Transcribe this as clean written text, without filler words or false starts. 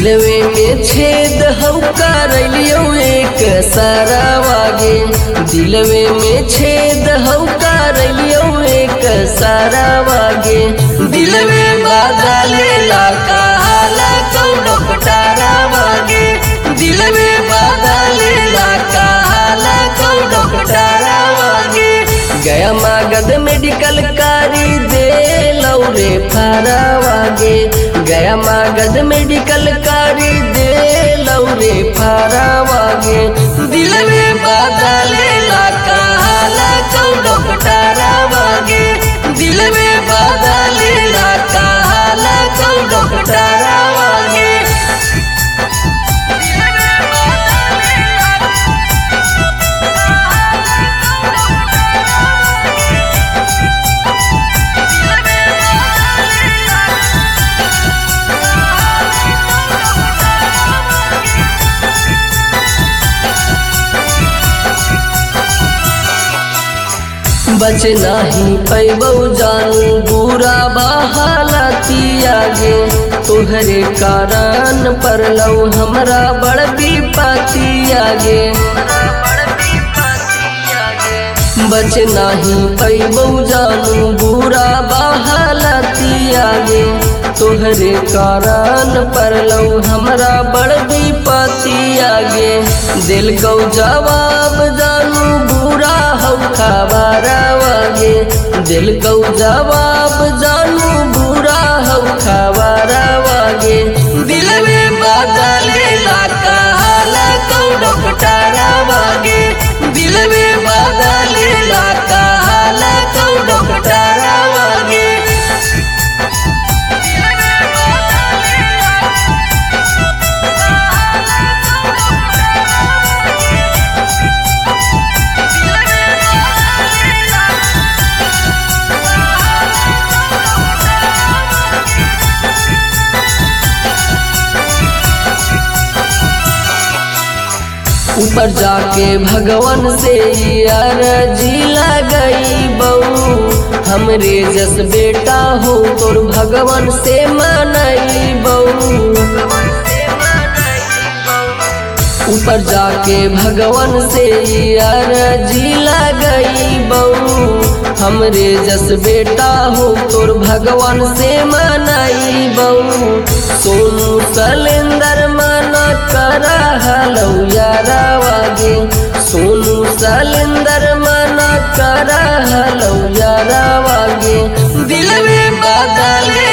दिलवे में छेद हम करलियो एक सारा वागे, दिलवे में छेद हम करलियो एक सारा वागे। दिलवे बदलेला कहाला कौनो कटारा वागे, दिलवे बदलेला कहाला कौनो कटारा वागे। गया मागध मेडिकल कारी दे लौरे फारा वागे, गया मागध मेडिकल कारी दे लौरे फारा वागे। दिलवे बदलेला कहाला कौनो कटारा वागे, दिलवे बदलेला कहाला कौनो कटारा वागे। बच नहीं पैबौ जानू बुरा बहालतिया गे, तोहरे कारण परलौ हमरा बड़ विपतिया गे। बच नहीं पैबौ जानू बुरा बहालतिया गे, तोहरे कारण परलौ हमरा बड़ विपतिया गे। दिल को जवाब जानू बुरा हौ खबारा वागे, दिल को जवाब जानू बुरा हौ खबारा वागे। दिलवे बदलेला कहाला कौनो कटारा वागे, दिलवे बदलेला कहाला कौनो कटारा वागे। ऊपर जाके भगवान से अर्जी लगई बहू, हमरे जस बेटा हो तोर भगवान से मनई बहू। ऊपर जाके भगवान से अर्जी लगई बहू, हमरे जस बेटा हो तोर भगवान से मनई बहू। सोनू सलेंदर मना करा हलौ यारा वागे, सोनू सलेंदर मना करा हलौ यारा वागे। दिलवे बदले